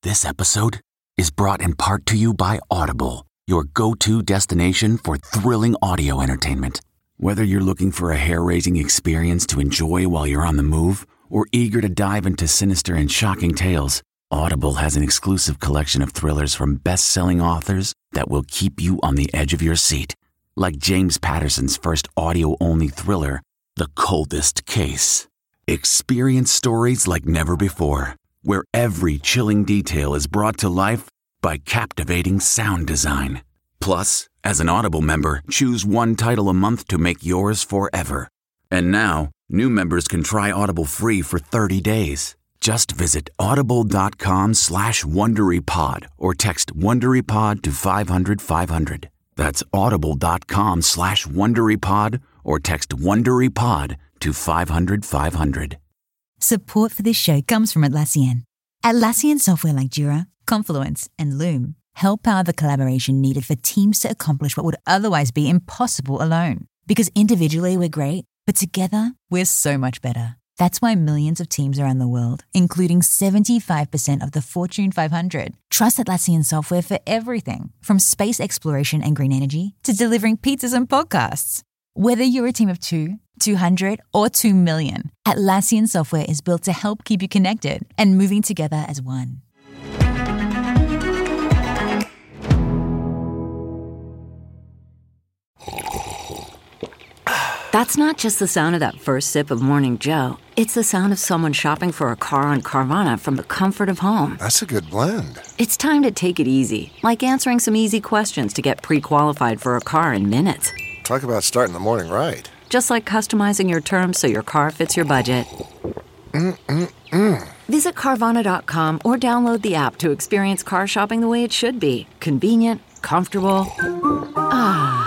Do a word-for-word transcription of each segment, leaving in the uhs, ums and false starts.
This episode is brought in part to you by Audible, your go-to destination for thrilling audio entertainment. Whether you're looking for a hair-raising experience to enjoy while you're on the move or eager to dive into sinister and shocking tales, Audible has an exclusive collection of thrillers from best-selling authors that will keep you on the edge of your seat. Like James Patterson's first audio-only thriller, The Coldest Case. Experience stories like never before, where every chilling detail is brought to life by captivating sound design. Plus, as an Audible member, choose one title a month to make yours forever. And now, new members can try Audible free for thirty days. Just visit audible.com slash WonderyPod or text WonderyPod to five hundred five hundred. That's audible.com slash WonderyPod or text WonderyPod to five hundred five hundred. Support for this show comes from Atlassian. Atlassian software like Jira, Confluence, and Loom help power the collaboration needed for teams to accomplish what would otherwise be impossible alone. Because individually we're great, but together we're so much better. That's why millions of teams around the world, including seventy-five percent of the Fortune five hundred, trust Atlassian software for everything from space exploration and green energy to delivering pizzas and podcasts. Whether you're a team of two, two hundred, or two million, Atlassian software is built to help keep you connected and moving together as one. That's not just the sound of that first sip of Morning Joe. It's the sound of someone shopping for a car on Carvana from the comfort of home. That's a good blend. It's time to take it easy, like answering some easy questions to get pre-qualified for a car in minutes. Talk about starting the morning right. Just like customizing your terms so your car fits your budget. Mm-mm-mm. Visit Carvana dot com or download the app to experience car shopping the way it should be. Convenient, comfortable. Ah.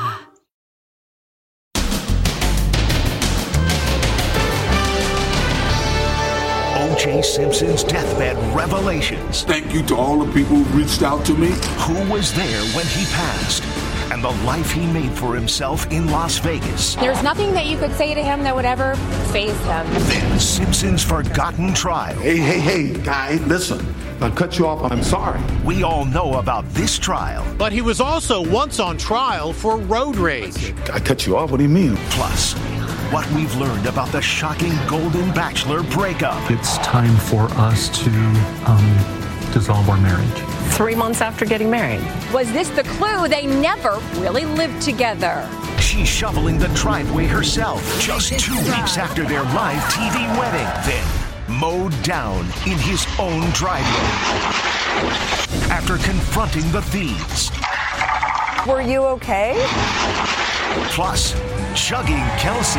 O J Simpson's deathbed revelations. Thank you to all the people who reached out to me. Who was there when he passed? And the life he made for himself in Las Vegas. There's nothing that you could say to him that would ever faze him. Then Simpson's forgotten trial. Hey, hey, hey, guy, listen. If I cut you off, I'm sorry. We all know about this trial. But he was also once on trial for road rage. I cut you off? What do you mean? Plus, what we've learned about the shocking Golden Bachelor breakup. It's time for us to um, dissolve our marriage. Three months after getting married. Was this the clue they never really lived together? She's shoveling the driveway herself just two weeks after their live T V wedding. Then mowed down in his own driveway. After confronting the thieves. Were you okay? Plus, chugging Kelsey.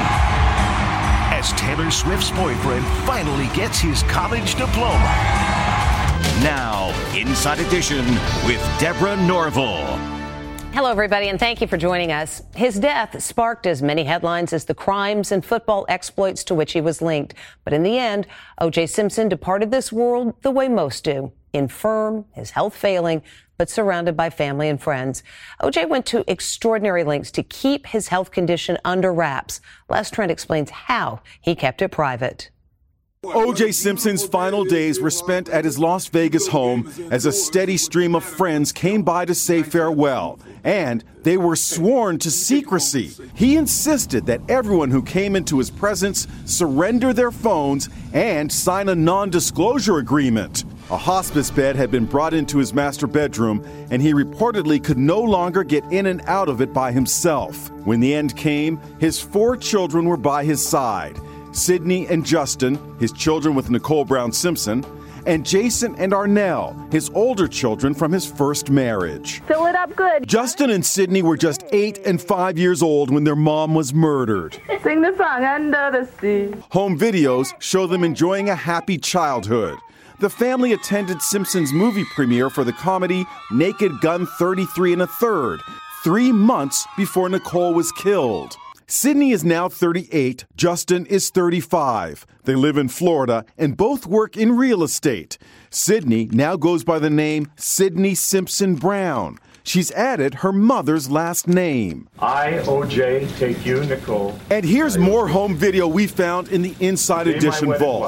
As Taylor Swift's boyfriend finally gets his college diploma. Now, Inside Edition with Deborah Norville. Hello, everybody, and thank you for joining us. His death sparked as many headlines as the crimes and football exploits to which he was linked. But in the end, O J Simpson departed this world the way most do, infirm, his health failing, but surrounded by family and friends. O J went to extraordinary lengths to keep his health condition under wraps. Les Trent explains how he kept it private. O J Simpson's final days were spent at his Las Vegas home as a steady stream of friends came by to say farewell, and they were sworn to secrecy. He insisted that everyone who came into his presence surrender their phones and sign a non-disclosure agreement. A hospice bed had been brought into his master bedroom, and he reportedly could no longer get in and out of it by himself. When the end came, his four children were by his side. Sydney and Justin, his children with Nicole Brown Simpson, and Jason and Arnell, his older children from his first marriage. Fill it up good. Justin and Sydney were just eight and five years old when their mom was murdered. Sing the song Under the Sea. Home videos show them enjoying a happy childhood. The family attended Simpson's movie premiere for the comedy Naked Gun thirty-three and a third, three months before Nicole was killed. Sydney is now thirty-eight, Justin is thirty-five. They live in Florida and both work in real estate. Sydney now goes by the name Sydney Simpson Brown. She's added her mother's last name. I, O J, take you, Nicole. And here's more home video we found in the Inside Edition vault.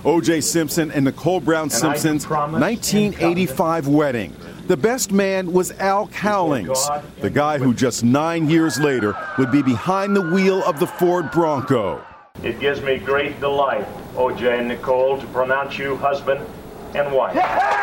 O J Simpson and Nicole Brown Simpson's nineteen eighty-five wedding. The best man was Al Cowlings, the guy who just nine years later would be behind the wheel of the Ford Bronco. It gives me great delight, O J and Nicole, to pronounce you husband and wife.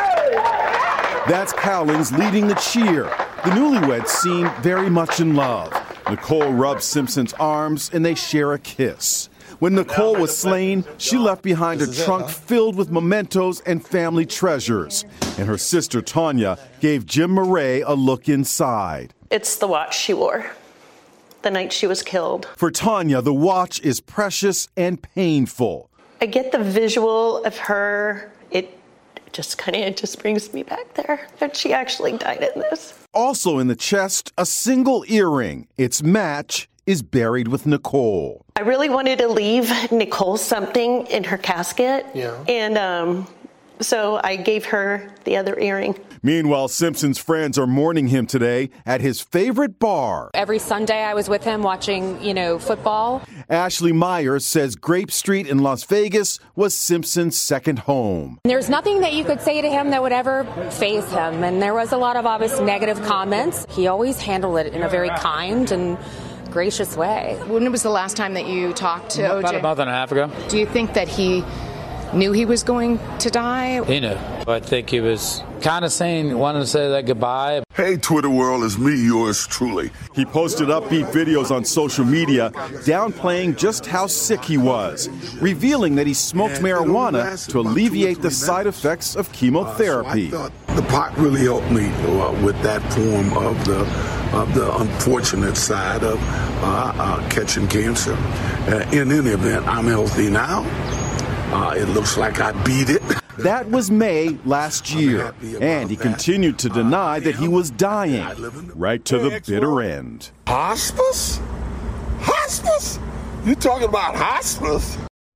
That's Cowlings leading the cheer. The newlyweds seem very much in love. Nicole rubs Simpson's arms and they share a kiss. When Nicole was slain, she left behind a trunk filled with mementos and family treasures. And her sister Tanya gave Jim Murray a look inside. It's the watch she wore the night she was killed. For Tanya, the watch is precious and painful. I get the visual of her. It just kind of, it just brings me back there that she actually died in this. Also in the chest, a single earring. Its match is buried with Nicole. I really wanted to leave Nicole something in her casket. Yeah. And um, so I gave her the other earring. Meanwhile, Simpson's friends are mourning him today at his favorite bar. Every Sunday I was with him watching, you know, football. Ashley Myers says Grape Street in Las Vegas was Simpson's second home. There's nothing that you could say to him that would ever faze him. And there was a lot of obvious negative comments. He always handled it in a very kind and gracious way. When was the last time that you talked to O J? About a month and a half ago. Do you think that he knew he was going to die? He knew. I think he was kind of saying, wanted to say that goodbye. Hey, Twitter world, it's me, yours truly. He posted upbeat videos on social media downplaying just how sick he was, revealing that he smoked and marijuana to alleviate the side effects of chemotherapy. Uh, so I thought the pot really helped me uh, with that form of the of the unfortunate side of uh, uh, catching cancer. Uh, in any event, I'm healthy now. Uh, it looks like I beat it. That was May last year, and he continued to deny that he was dying, right to the bitter end. Hospice? Hospice? You talking about hospice?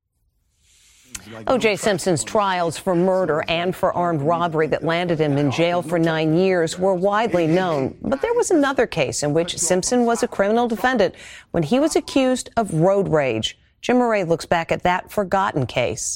O J Simpson's trials for murder and for armed robbery that landed him in jail for nine years were widely known. But there was another case in which Simpson was a criminal defendant when he was accused of road rage. Jim Murray looks back at that forgotten case.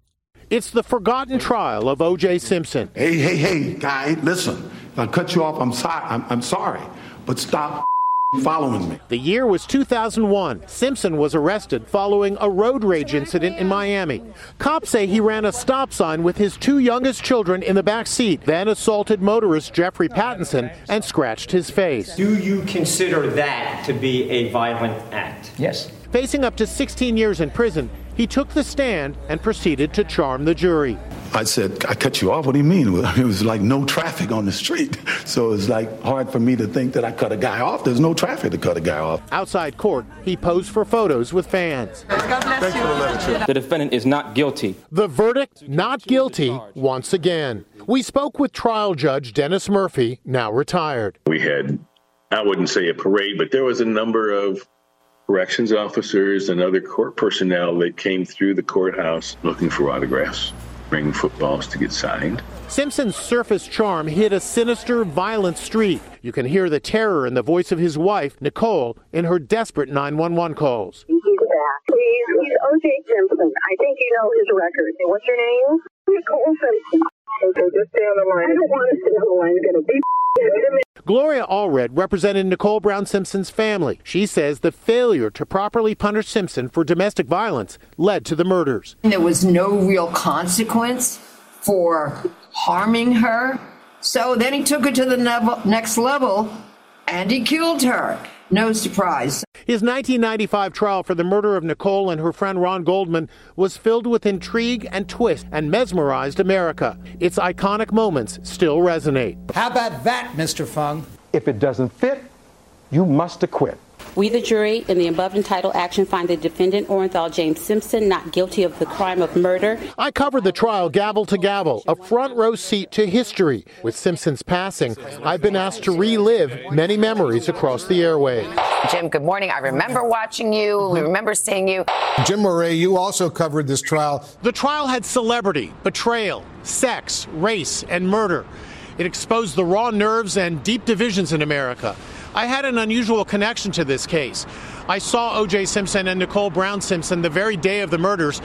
It's the forgotten trial of O J Simpson. Hey, hey, hey, guy, listen. If I cut you off, I'm sorry. I'm, I'm sorry. But stop following me. The year was two thousand one. Simpson was arrested following a road rage incident in Miami. Cops say he ran a stop sign with his two youngest children in the back seat, then assaulted motorist Jeffrey Pattinson and scratched his face. Do you consider that to be a violent act? Yes. Facing up to sixteen years in prison, he took the stand and proceeded to charm the jury. I said, I cut you off? What do you mean? It was like no traffic on the street. So it's like hard for me to think that I cut a guy off. There's no traffic to cut a guy off. Outside court, he posed for photos with fans. God bless you. The defendant is not guilty. The verdict, not guilty, once again. We spoke with trial judge Dennis Murphy, now retired. We had, I wouldn't say a parade, but there was a number of corrections officers and other court personnel that came through the courthouse looking for autographs, bringing footballs to get signed. Simpson's surface charm hit a sinister, violent street. You can hear the terror in the voice of his wife, Nicole, in her desperate nine one one calls. He's back. Please, he's O J Simpson. I think you know his record. What's your name? Nicole Simpson. Okay, just stay on the line. I don't want to stay on the line. It's going to be wait a minute. Gloria Allred represented Nicole Brown Simpson's family. She says the failure to properly punish Simpson for domestic violence led to the murders. There was no real consequence for harming her. So then he took her to the nev- next level and he killed her. No surprise. His nineteen ninety-five trial for the murder of Nicole and her friend Ron Goldman was filled with intrigue and twist and mesmerized America. Its iconic moments still resonate. How about that, Mister Fung? If it doesn't fit, you must acquit. We, the jury, in the above entitled action, find the defendant, Orenthal James Simpson, not guilty of the crime of murder. I covered the trial gavel to gavel, a front row seat to history. With Simpson's passing, I've been asked to relive many memories across the airwaves. Jim, good morning. I remember watching you. We remember seeing you. Jim Murray, you also covered this trial. The trial had celebrity, betrayal, sex, race, and murder. It exposed the raw nerves and deep divisions in America. I had an unusual connection to this case. I saw O J Simpson and Nicole Brown Simpson the very day of the murders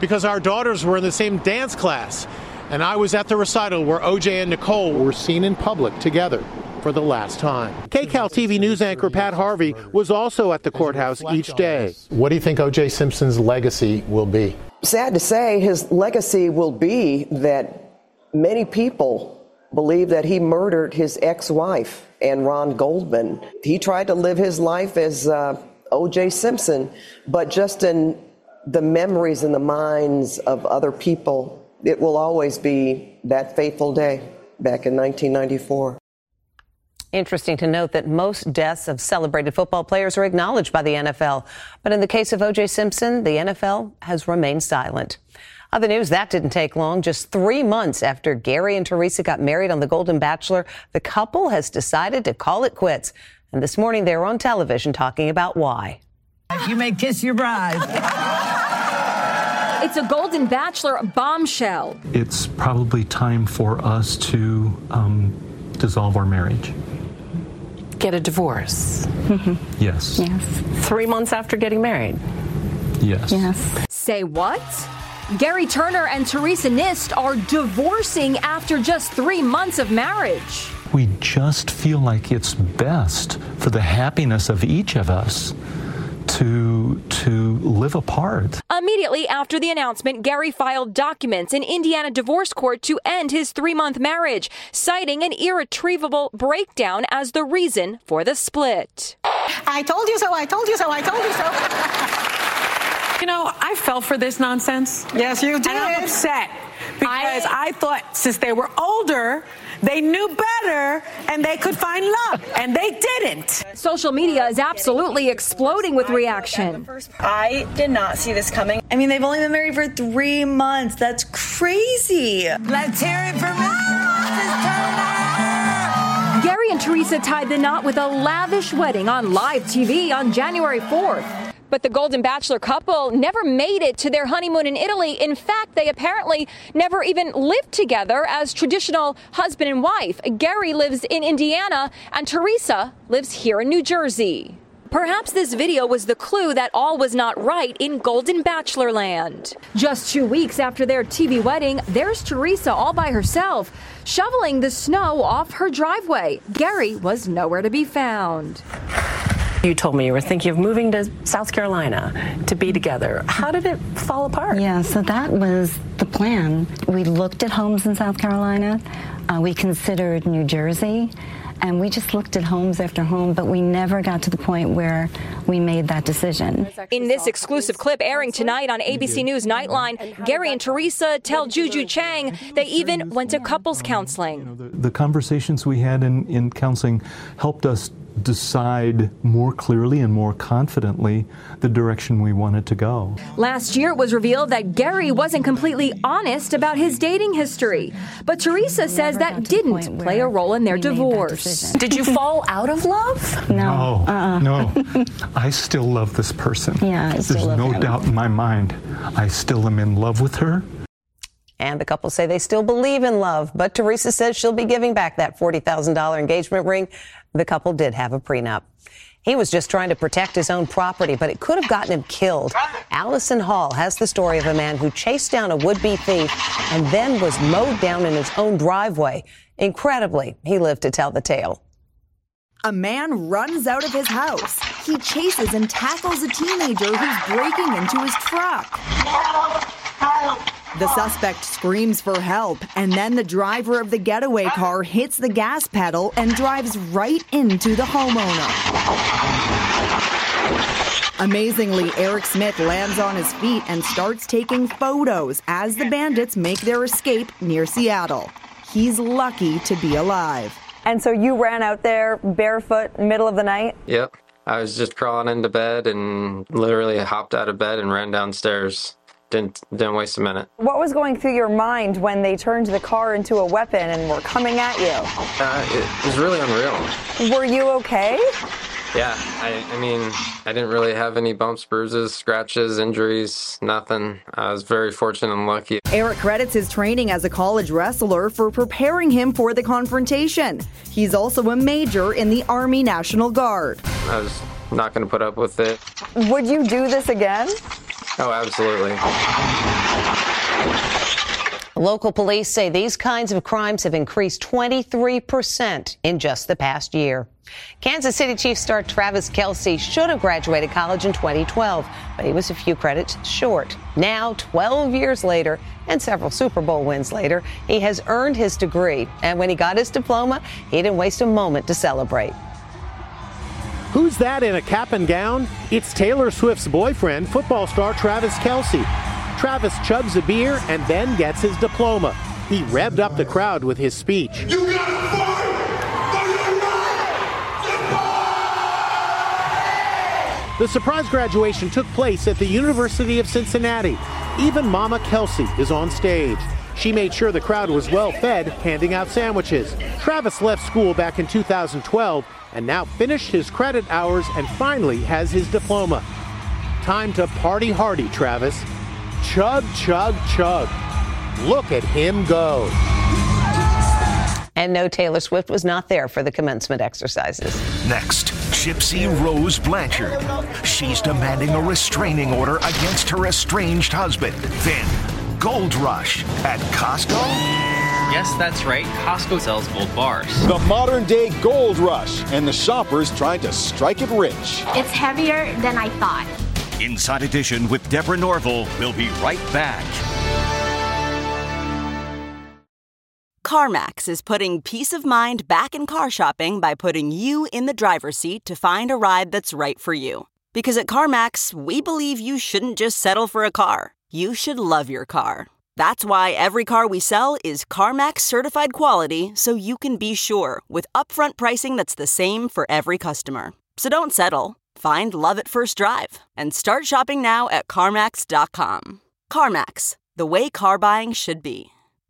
because our daughters were in the same dance class. And I was at the recital where O J and Nicole were seen in public together for the last time. K C A L T V news anchor Pat Harvey was also at the courthouse each day. What do you think O J Simpson's legacy will be? Sad to say, his legacy will be that many people believe that he murdered his ex-wife, Ann Ron Goldman. He tried to live his life as uh, O J Simpson, but just in the memories and the minds of other people, it will always be that fateful day back in nineteen ninety-four. Interesting to note that most deaths of celebrated football players are acknowledged by the N F L. But in the case of O J Simpson, the N F L has remained silent. Other news, that didn't take long. Just three months after Gary and Teresa got married on The Golden Bachelor, the couple has decided to call it quits. And this morning they were on television talking about why. You may kiss your bride. It's a Golden Bachelor bombshell. It's probably time for us to um, dissolve our marriage. Get a divorce. Mm-hmm. Yes. Yes. Three months after getting married. Yes. Yes. Say what? Gary Turner and Teresa Nist are divorcing after just three months of marriage. We just feel like it's best for the happiness of each of us to to live apart. Immediately after the announcement, Gary filed documents in Indiana divorce court to end his three-month marriage, citing an irretrievable breakdown as the reason for the split. I told you so, I told you so, I told you so. You know, I fell for this nonsense. Yes, you did. And I'm upset because I, I thought since they were older, they knew better and they could find love, and they didn't. Social media is absolutely exploding with reaction. I did not see this coming. I mean, they've only been married for three months. That's crazy. Let's hear it for Missus Turner. Gary and Teresa tied the knot with a lavish wedding on live T V on January fourth. But the Golden Bachelor couple never made it to their honeymoon in Italy. In fact, they apparently never even lived together as traditional husband and wife. Gary lives in Indiana and Teresa lives here in New Jersey. Perhaps this video was the clue that all was not right in Golden Bachelor land. Just two weeks after their T V wedding, there's Teresa all by herself, shoveling the snow off her driveway. Gary was nowhere to be found. You told me you were thinking of moving to South Carolina to be together. How did it fall apart? Yeah, so that was the plan. We looked at homes in South Carolina. Uh, we considered New Jersey. And we just looked at homes after home, but we never got to the point where we made that decision. In this exclusive clip airing tonight on A B C News Nightline, Gary and Teresa tell Juju Chang they even went to couples counseling. The, the conversations we had in, in counseling helped us decide more clearly and more confidently the direction we wanted to go. Last year, it was revealed that Gary wasn't completely honest about his dating history. But Teresa says that didn't play a role in their divorce. Did you fall out of love? No. No, uh-uh. no. I still love this person. Yeah, I still There's love no him. doubt in my mind. I still am in love with her. And the couple say they still believe in love, but Teresa says she'll be giving back that forty thousand dollars engagement ring. The couple did have a prenup. He was just trying to protect his own property, but it could have gotten him killed. Allison Hall has the story of a man who chased down a would-be thief and then was mowed down in his own driveway. Incredibly, he lived to tell the tale. A man runs out of his house. He chases and tackles a teenager who's breaking into his truck. The suspect screams for help, and then the driver of the getaway car hits the gas pedal and drives right into the homeowner. Amazingly, Eric Smith lands on his feet and starts taking photos as the bandits make their escape near Seattle. He's lucky to be alive. And so you ran out there barefoot, middle of the night? Yep. I was just crawling into bed and literally hopped out of bed and ran downstairs. Didn't, didn't waste a minute. What was going through your mind when they turned the car into a weapon and were coming at you? Uh, it was really unreal. Were you okay? Yeah, I, I mean, I didn't really have any bumps, bruises, scratches, injuries, nothing. I was very fortunate and lucky. Eric credits his training as a college wrestler for preparing him for the confrontation. He's also a major in the Army National Guard. I was not going to put up with it. Would you do this again? Oh, absolutely. Local police say these kinds of crimes have increased twenty-three percent in just the past year. Kansas City Chiefs star Travis Kelce should have graduated college in twenty twelve, but he was a few credits short. Now, twelve years later and several Super Bowl wins later, he has earned his degree. And when he got his diploma, he didn't waste a moment to celebrate. Who's that in a cap and gown? It's Taylor Swift's boyfriend, football star Travis Kelce. Travis chugs a beer and then gets his diploma. He revved up the crowd with his speech. You gotta fight for your right! The surprise graduation took place at the University of Cincinnati. Even Mama Kelce is on stage. She made sure the crowd was well fed, handing out sandwiches. Travis left school back in two thousand twelve and now finished his credit hours and finally has his diploma. Time to party hardy, Travis. Chug, chug, chug. Look at him go. And no, Taylor Swift was not there for the commencement exercises. Next, Gypsy Rose Blanchard. She's demanding a restraining order against her estranged husband. Then, Gold Rush at Costco? Yes, that's right. Costco sells gold bars. The modern-day gold rush, and the shoppers trying to strike it rich. It's heavier than I thought. Inside Edition with Deborah Norville. We'll be right back. CarMax is putting peace of mind back in car shopping by putting you in the driver's seat to find a ride that's right for you. Because at CarMax, we believe you shouldn't just settle for a car. You should love your car. That's why every car we sell is CarMax certified quality, so you can be sure with upfront pricing that's the same for every customer. So don't settle. Find love at first drive and start shopping now at CarMax dot com. CarMax, the way car buying should be.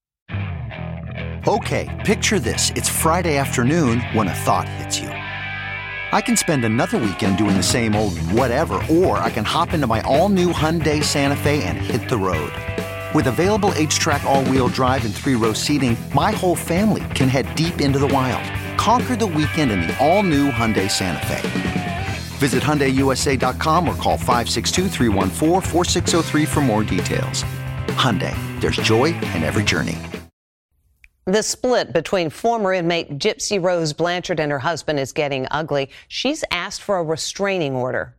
Okay, picture this. It's Friday afternoon when a thought hits you. I can spend another weekend doing the same old whatever, or I can hop into my all-new Hyundai Santa Fe and hit the road. With available H-Track all-wheel drive and three-row seating, my whole family can head deep into the wild. Conquer the weekend in the all-new Hyundai Santa Fe. Visit Hyundai U S A dot com or call five six two, three one four, four six zero three for more details. Hyundai, there's joy in every journey. The split between former inmate Gypsy Rose Blanchard and her husband is getting ugly. She's asked for a restraining order.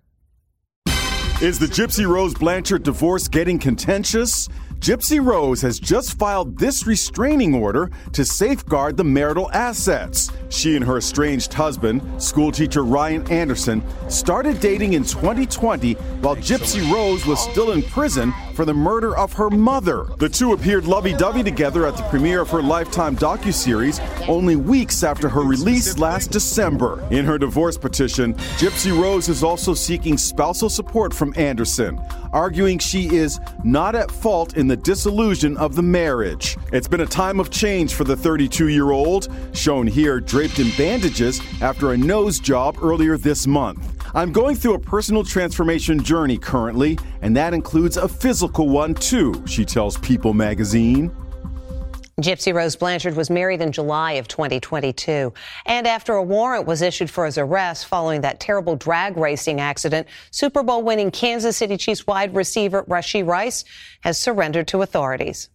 Is the Gypsy Rose Blanchard divorce getting contentious? Gypsy Rose has just filed this restraining order to safeguard the marital assets. She and her estranged husband, schoolteacher Ryan Anderson, started dating in twenty twenty while Gypsy Rose was still in prison for the murder of her mother. The two appeared lovey-dovey together at the premiere of her Lifetime docuseries only weeks after her release last December. In her divorce petition, Gypsy Rose is also seeking spousal support from Anderson, arguing she is not at fault in the dissolution of the marriage. It's been a time of change for the thirty-two-year-old, shown here draped in bandages after a nose job earlier this month. I'm going through a personal transformation journey currently, and that includes a physical one too, she tells People magazine. Gypsy Rose Blanchard was married in July of twenty twenty-two. And after a warrant was issued for his arrest following that terrible drag racing accident, Super Bowl winning Kansas City Chiefs wide receiver Rashee Rice has surrendered to authorities.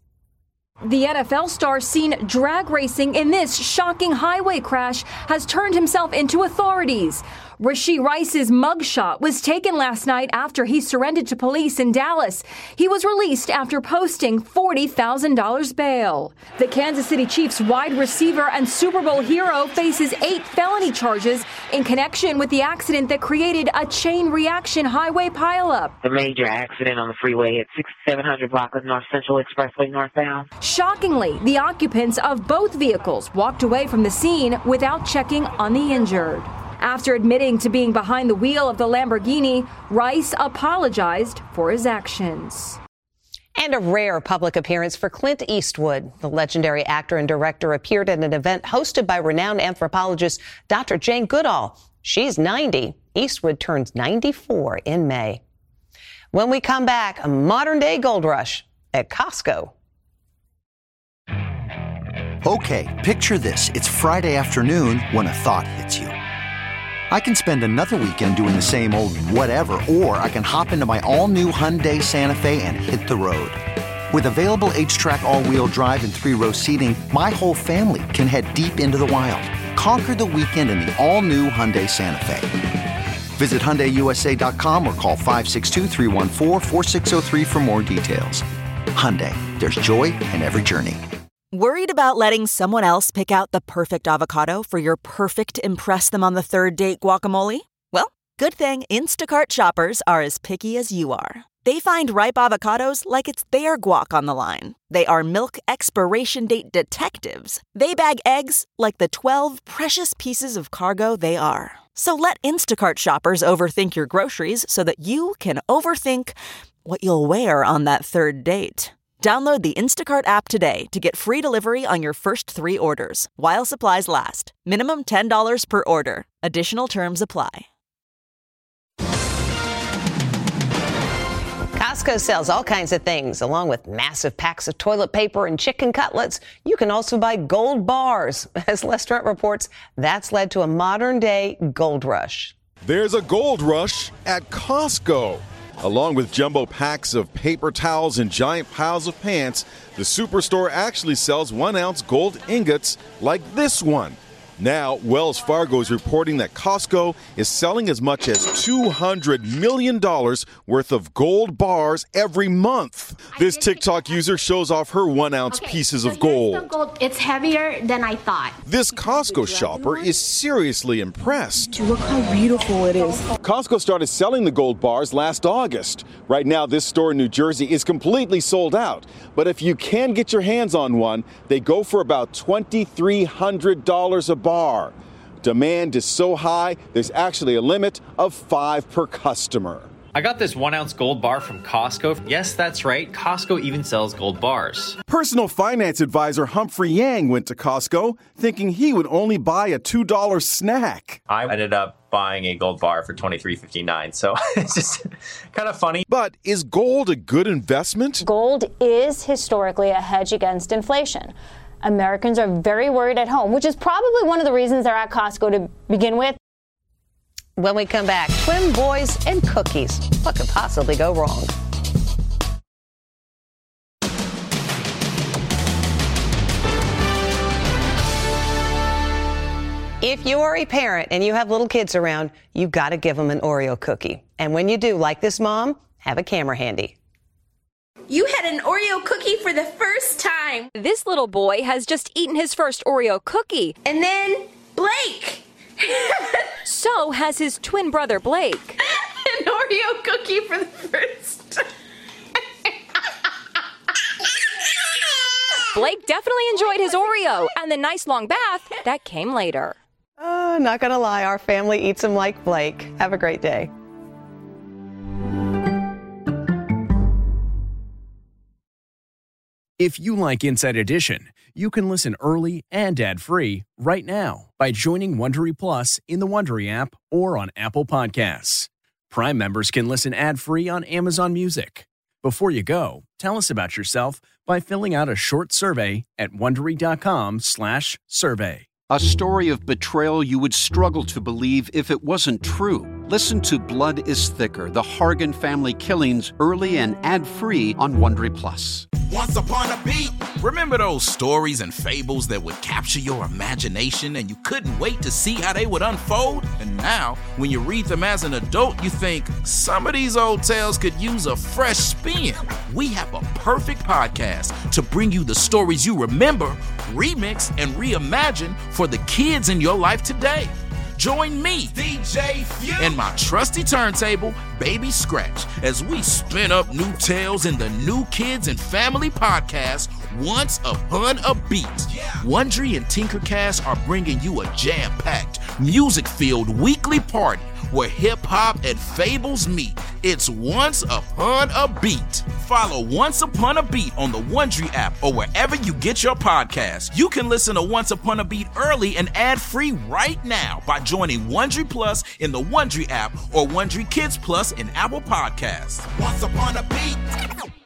The N F L star seen drag racing in this shocking highway crash has turned himself into authorities. Rashee Rice's mugshot was taken last night after he surrendered to police in Dallas. He was released after posting forty thousand dollars bail. The Kansas City Chiefs wide receiver and Super Bowl hero faces eight felony charges in connection with the accident that created a chain reaction highway pileup. The major accident on the freeway at sixty-seven hundred block of North Central Expressway northbound. Shockingly, the occupants of both vehicles walked away from the scene without checking on the injured. After admitting to being behind the wheel of the Lamborghini, Rice apologized for his actions. And a rare public appearance for Clint Eastwood. The legendary actor and director appeared at an event hosted by renowned anthropologist Doctor Jane Goodall. She's ninety. Eastwood turns ninety-four in May. When we come back, a modern-day gold rush at Costco. Okay, picture this. It's Friday afternoon when a thought hits you. I can spend another weekend doing the same old whatever, or I can hop into my all-new Hyundai Santa Fe and hit the road. With available H-Track all-wheel drive and three-row seating, my whole family can head deep into the wild. Conquer the weekend in the all-new Hyundai Santa Fe. Visit Hyundai U S A dot com or call five six two, three one four, four six zero three for more details. Hyundai, there's joy in every journey. Worried about letting someone else pick out the perfect avocado for your perfect impress-them-on-the-third-date guacamole? Well, good thing Instacart shoppers are as picky as you are. They find ripe avocados like it's their guac on the line. They are milk expiration date detectives. They bag eggs like the twelve precious pieces of cargo they are. So let Instacart shoppers overthink your groceries so that you can overthink what you'll wear on that third date. Download the Instacart app today to get free delivery on your first three orders, while supplies last. Minimum ten dollars per order. Additional terms apply. Costco sells all kinds of things, along with massive packs of toilet paper and chicken cutlets. You can also buy gold bars. As Les Trent reports, that's led to a modern-day gold rush. There's a gold rush at Costco. Along with jumbo packs of paper towels and giant piles of pants, the superstore actually sells one-ounce gold ingots like this one. Now, Wells Fargo is reporting that Costco is selling as much as two hundred million dollars worth of gold bars every month. This TikTok user shows off her one-ounce okay, pieces so of gold. gold. It's heavier than I thought. This Costco shopper is seriously impressed. Look how beautiful it is. Costco started selling the gold bars last August. Right now, this store in New Jersey is completely sold out. But if you can get your hands on one, they go for about two thousand three hundred dollars a bar. Bar. Demand is so high, there's actually a limit of five per customer. I got this one ounce gold bar from Costco. Yes, that's right. Costco even sells gold bars. Personal finance advisor Humphrey Yang went to Costco thinking he would only buy a two dollar snack. I ended up buying a gold bar for twenty-three fifty-nine, so it's just kind of funny. But is gold a good investment? Gold is historically a hedge against inflation. Americans are very worried at home, which is probably one of the reasons they're at Costco to begin with. When we come back, twin boys and cookies. What could possibly go wrong? If you are a parent and you have little kids around, you've got to give them an Oreo cookie. And when you do, like this mom, have a camera handy. You had an Oreo cookie for the first time. This little boy has just eaten his first Oreo cookie. And then Blake. So has his twin brother Blake. An Oreo cookie for the first time. Blake definitely enjoyed his Oreo and the nice long bath that came later. Oh, not gonna lie, our family eats them like Blake. Have a great day. If you like Inside Edition, you can listen early and ad-free right now by joining Wondery Plus in the Wondery app or on Apple Podcasts. Prime members can listen ad-free on Amazon Music. Before you go, tell us about yourself by filling out a short survey at Wondery.com slash survey. A story of betrayal you would struggle to believe if it wasn't true. Listen to Blood is Thicker, the Hargan family killings, early and ad-free on Wondery Plus. Once upon a beat. Remember those stories and fables that would capture your imagination and you couldn't wait to see how they would unfold? And now, when you read them as an adult, you think, some of these old tales could use a fresh spin. We have a perfect podcast to bring you the stories you remember, remix, and reimagine for the kids in your life today. Join me, D J Few, and my trusty turntable, Baby Scratch, as we spin up new tales in the New Kids and Family podcast, Once Upon a Beat. Yeah. Wondery and Tinkercast are bringing you a jam-packed, music-filled weekly party where hip-hop and fables meet. It's Once Upon a Beat. Follow Once Upon a Beat on the Wondery app or wherever you get your podcasts. You can listen to Once Upon a Beat early and ad-free right now by joining Wondery Plus in the Wondery app or Wondery Kids Plus in Apple Podcasts. Once Upon a Beat.